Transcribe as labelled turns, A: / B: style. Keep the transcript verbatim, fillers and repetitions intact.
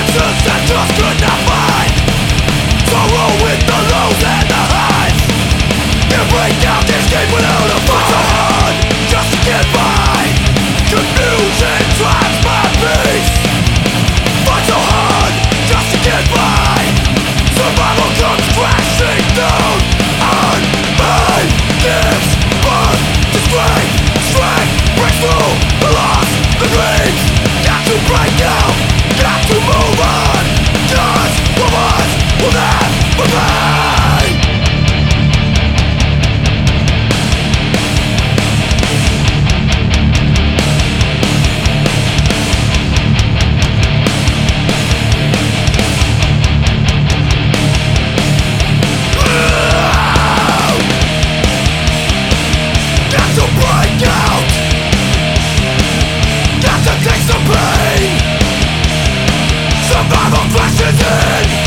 A: answers that just could not find. Sorrow with the lows and the highs. And break down this game without a fight. So hard just to get by. Confusion drives my peace. Fight so hard just to get by. Survival comes crashing down on me. Gives birth to strength. Strength breaks through the loss, the dreams. Got to break out, got to move on. Cause one of us will never be. Survival crashes in.